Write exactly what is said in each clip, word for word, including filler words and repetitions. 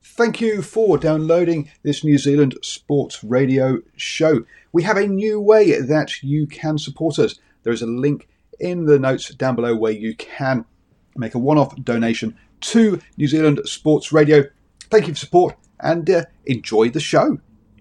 Thank you for downloading this New Zealand Sports Radio show. We have a new way that you can support us. There is a link in the notes down below where you can make a one-off donation to New Zealand Sports Radio. Thank you for support and uh, enjoy the show.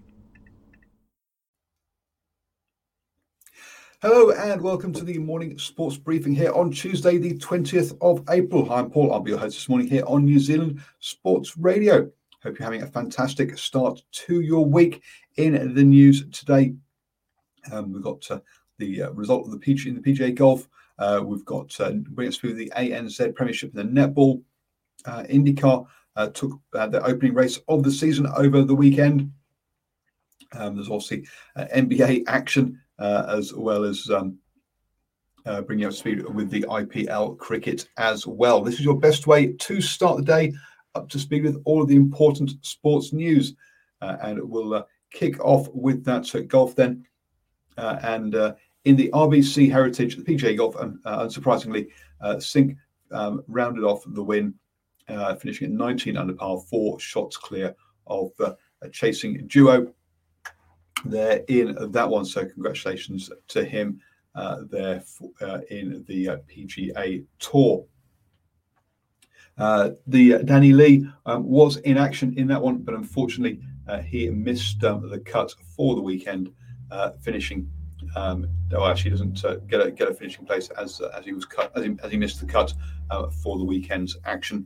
Hello and welcome to the morning sports briefing here on Tuesday, the twentieth of April. I'm Paul. I'll be your host this morning here on New Zealand Sports Radio. Hope you're having a fantastic start to your week. In the news today, um, we've got uh, the uh, result of the P G in the P G A Golf. Uh, we've got uh, bring us through the A N Z Premiership and the Netball. Uh, IndyCar uh, took uh, the opening race of the season over the weekend. Um, there's obviously uh, N B A action. Uh, as well as um, uh, bringing up speed with the I P L cricket as well. This is your best way to start the day up to speed with all of the important sports news. Uh, and we'll uh, kick off with that uh, golf then. Uh, and uh, in the R B C Heritage, the P G A Golf, um, uh, unsurprisingly, uh, Sink um, rounded off the win, uh, finishing at nineteen under par, four shots clear of uh, a chasing duo. There in that one, so congratulations to him uh, there for, uh, in the uh, P G A Tour. Uh, the uh, Danny Lee um, was in action in that one, but unfortunately uh, he missed um, the cut for the weekend, uh, finishing. Um, oh, actually, doesn't uh, get a get a finishing place as uh, as he was cut as he, as he missed the cut uh, for the weekend's action.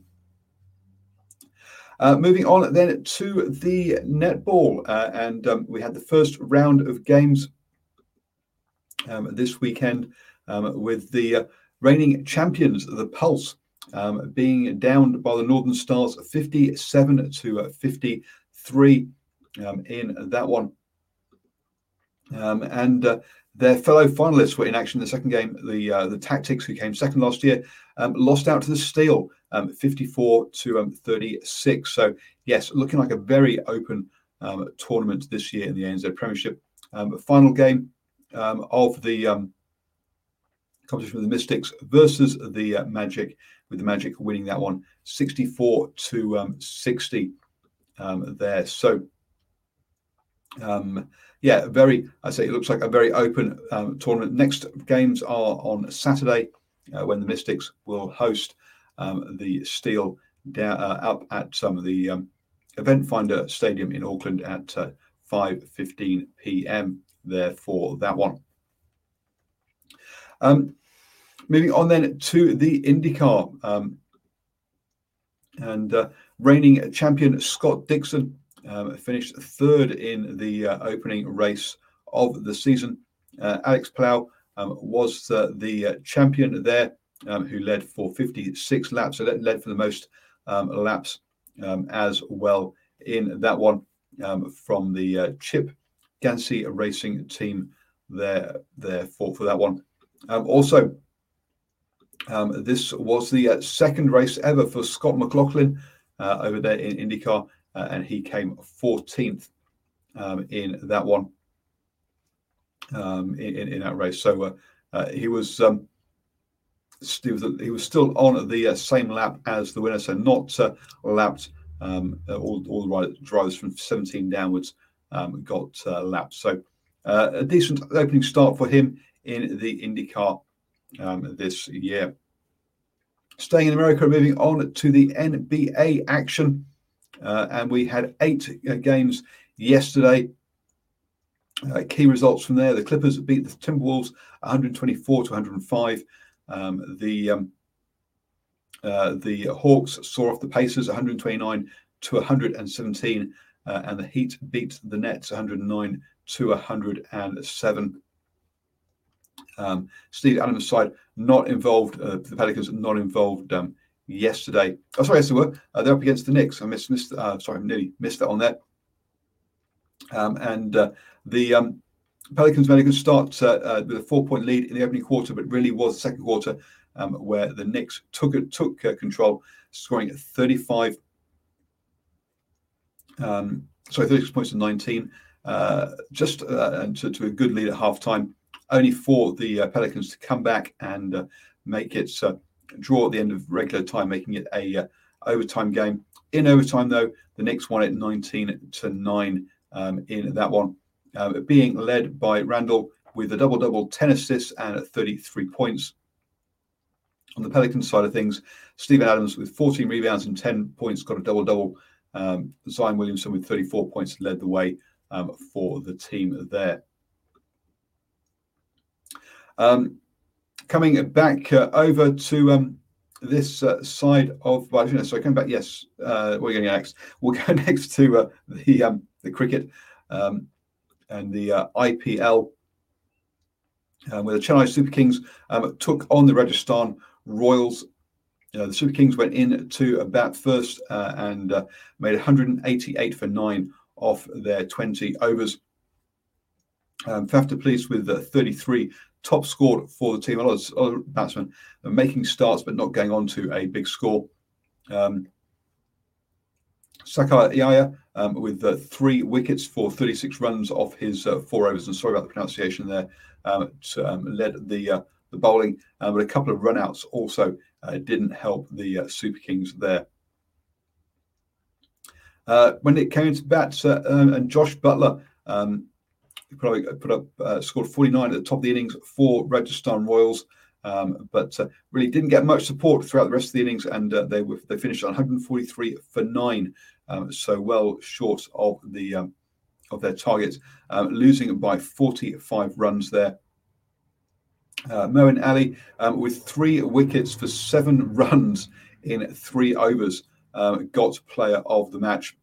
Uh, moving on then to the netball, uh, and um, we had the first round of games um, this weekend um, with the uh, reigning champions, the Pulse, um, being downed by the Northern Stars fifty-seven to fifty-three um, in that one. Um, and uh, their fellow finalists were in action in the second game. The uh, the Tactics, who came second last year, um, lost out to the Steel, um, fifty-four to thirty-six. So yes, looking like a very open um, tournament this year in the A N Z Premiership. Um, final game um, of the um, competition with the Mystics versus the uh, Magic, with the Magic winning that one, sixty-four to sixty um, there. So. Um, yeah, very, I say it looks like a very open um, tournament. Next games are on Saturday uh, when the Mystics will host um, the Steel down, uh, up at some of the um, Event Finder Stadium in Auckland at uh, five fifteen p.m. there for that one. Um, moving on then to the IndyCar. Um, and uh, reigning champion Scott Dixon Um, finished third in the uh, opening race of the season. Uh, Alex Palou um, was uh, the uh, champion there, um, who led for fifty-six laps, so led, led for the most um, laps um, as well in that one um, from the uh, Chip Ganassi Racing team there, there for, for that one. Um, also, um, this was the uh, second race ever for Scott McLaughlin uh, over there in IndyCar. Uh, and he came fourteenth um, in that one, um, in, in that race. So uh, uh, he was um, he was he was still on the uh, same lap as the winner, so not uh, lapped. Um, all all the drivers from seventeen downwards um, got uh, lapped. So uh, a decent opening start for him in the IndyCar um, this year. Staying in America, moving on to the N B A action. Uh, and we had eight uh, games yesterday. Uh, key results from there: the Clippers beat the Timberwolves one twenty-four to one oh five. Um, the um, uh, the Hawks saw off the Pacers one twenty-nine to one seventeen, uh, and the Heat beat the Nets one oh nine to one oh seven. Um, Steve Adams' side not involved. Uh, the Pelicans not involved. Um, Yesterday, oh sorry, yes they were. Uh, they're up against the Knicks. I missed, missed. Uh, sorry, I nearly missed that on there. Um, and uh, the um, Pelicans made a good start uh, uh, with a four-point lead in the opening quarter, but really was the second quarter um, where the Knicks took took uh, control, scoring thirty-five. Um, sorry, thirty-six points to nineteen, uh, just uh, to, to a good lead at halftime. Only for the uh, Pelicans to come back and uh, make it. Uh, draw at the end of regular time, making it a uh, overtime game. In overtime, though, the Knicks won it nineteen to nine um, in that one, uh, being led by Randall with a double-double, ten assists and thirty-three points. On the Pelicans side of things, Steven Adams with fourteen rebounds and ten points got a double-double. Um, Zion Williamson with thirty-four points led the way um, for the team there. Um, coming back uh, over to um, this uh, side of, well, sorry, coming back, yes, uh, we're going next. We'll go next to uh, the um, the cricket um, and the uh, I P L, uh, where the Chennai Super Kings um, took on the Rajasthan Royals. Uh, the Super Kings went in to bat first uh, and uh, made one hundred eighty-eight for nine off their twenty overs. Um, Faf du Plessis with uh, thirty-three, top scored for the team. A lot of other batsmen are making starts but not going on to a big score. Um, Sakar Iyer um, with uh, three wickets for thirty-six runs off his uh, four overs. And sorry about the pronunciation there. Um, to, um, led the uh, the bowling, uh, but a couple of runouts also uh, didn't help the uh, Super Kings there. Uh, when it came to bats, uh, um, and Josh Butler um, probably put up uh, scored forty-nine at the top of the innings for Rajasthan Royals, um, but uh, really didn't get much support throughout the rest of the innings, and uh, they were they finished on one hundred forty-three for nine, um, so well short of the um, of their targets, um, losing by forty-five runs there. Uh, Moeen Ali um, with three wickets for seven runs in three overs um, got player of the match.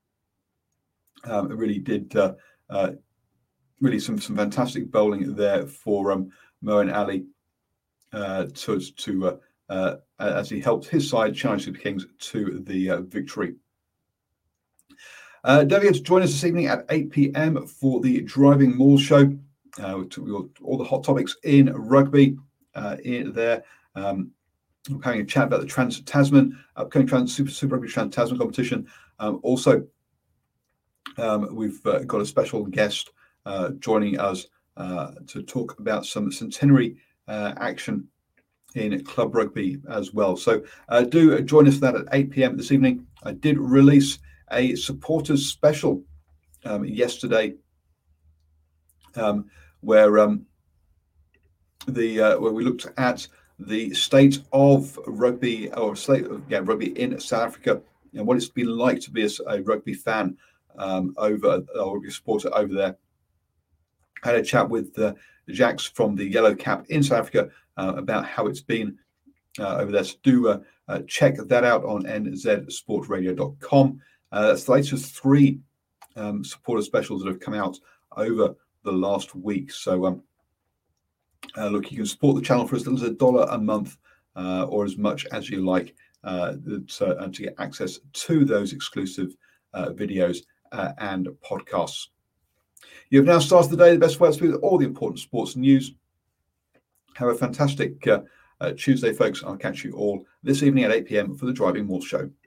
Um, it really did uh, uh, really some some fantastic bowling there for um, Moeen Ali uh, to to uh, uh, as he helped his side, Chennai Super Kings, to the uh, victory. Uh, don't forget to join us this evening at eight p.m. for the Driving Maul Show. Uh, to all the hot topics in rugby uh, in there. Um, we're having a chat about the Trans Tasman, upcoming Trans Super Super Rugby Trans Tasman competition. Um, also, um, we've uh, got a special guest uh, joining us uh, to talk about some centenary uh, action in club rugby as well. So uh, do join us for that at eight p.m. this evening. I did release a supporters special um, yesterday. Um, where um, the uh, where we looked at the state of rugby or state of yeah, rugby in South Africa and what it's been like to be a, a rugby fan um, over or rugby supporter over there. I had a chat with uh, Jax from the Yellow Cap in South Africa uh, about how it's been uh, over there. So do uh, uh, check that out on n z sport radio dot com. Uh, that's the latest three um, supporter specials that have come out over the last week. So um, uh, look, you can support the channel for as little as a dollar a month uh, or as much as you like uh, to, uh, to get access to those exclusive uh, videos uh, and podcasts. You have now started the day the best way to speak with all the important sports news. Have a fantastic uh, uh, Tuesday, folks. I'll catch you all this evening at eight p.m. for the Driving Maul Show.